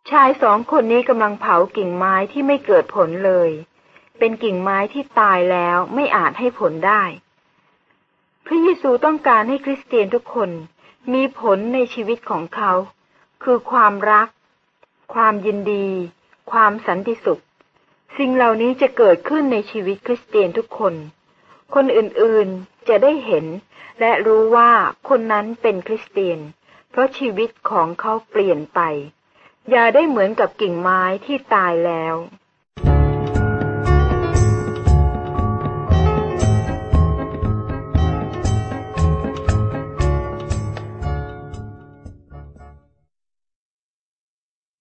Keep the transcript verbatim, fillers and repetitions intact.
ชายสองคนนี้กำลังเผากิ่งไม้ที่ไม่เกิดผลเลยเป็นกิ่งไม้ที่ตายแล้วไม่อาจให้ผลได้พระเยซูต้องการให้คริสเตียนทุกคนมีผลในชีวิตของเขาคือความรักความยินดีความสันติสุขสิ่งเหล่านี้จะเกิดขึ้นในชีวิตคริสเตียนทุกคนคนอื่นๆจะได้เห็นและรู้ว่าคนนั้นเป็นคริสเตียนเพราะชีวิตของเขาเปลี่ยนไปอย่าได้เหมือนกับกิ่งไม้ที่ตายแล้ว